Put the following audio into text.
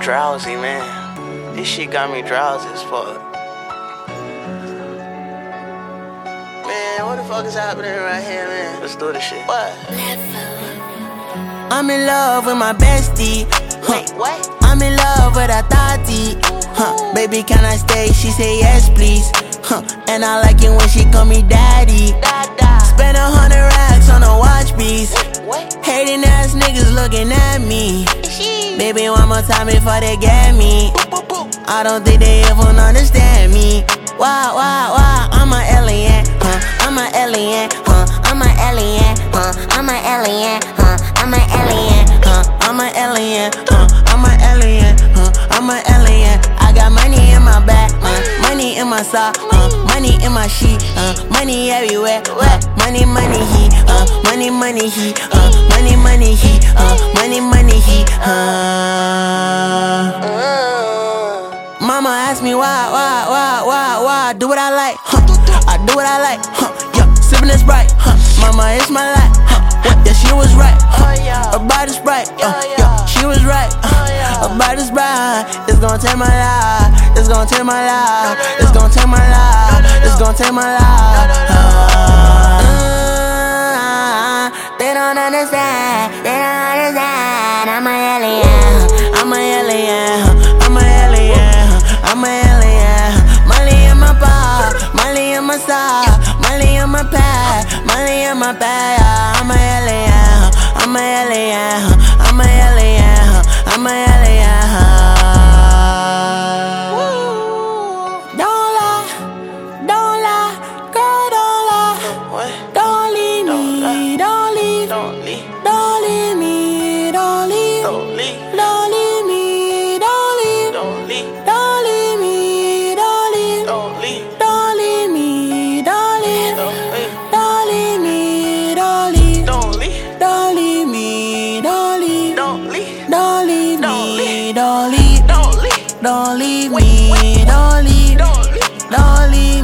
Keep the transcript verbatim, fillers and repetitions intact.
drowsy, man. This shit got me drowsy as fuck. Man, what the fuck is happening right here, man? Let's do this shit. What? I'm in love with my bestie. Huh. Wait, what? I'm in love with a thotty. Huh. Baby, can I stay? She say yes, please. Huh. And I like it when she call me daddy. Dada. Spend a hundred racks on a watch piece. What? Hating ass niggas looking at me. She. Baby, one more time before they get me. Boop, boop, boop. I don't think they ever understand me. Wow, wow, wow, I'm a alien, huh? I'm a alien, huh? I'm a alien, huh? I'm a alien, huh? I'm a alien, huh? I'm a alien, huh? I'm a alien, huh? I'm a alien. I got money in my back, uh, money in my sock, uh, money in my sheet, uh, money everywhere, uh, money, money, he, uh, money, money, he, uh, money, money, he, uh, money, money, he, uh. Mama asked me why, why, why, why, why I do what I like, huh? I do what I like, huh? Yeah, sippin' this Sprite, huh? Mama, it's my life, huh? What? Yeah, she was right, huh? Her body's bright, uh, yeah, she was right, uh, her body's bright. It's gon' take my life, it's gon' take my life, it's gon' take my life, it's gon' take my life. Uh, they don't understand, they don't understand. I'm a alien, I'm a alien, I'm a alien, I'm a alien. Money in my bar, money in my sock, money in my pad, money in my bag. I'm a alien, I'm a alien, I'm a alien, I'm a alien. Don't lie, don't lie, girl, don't lie. What? Don't leave Don't me, lie. don't leave, Don't leave. don't leave me, don't leave, Don't leave. don't leave me, don't leave, Don't leave. don't leave me, don't leave, Don't leave. don't leave me, don't leave, Don't leave. don't leave me, don't leave, Don't leave. don't leave me, don't leave, Don't leave. don't leave Don't me, leave. don't leave, Don't leave. don't leave Wait, me, wait, don't leave, Don't leave. don't leave.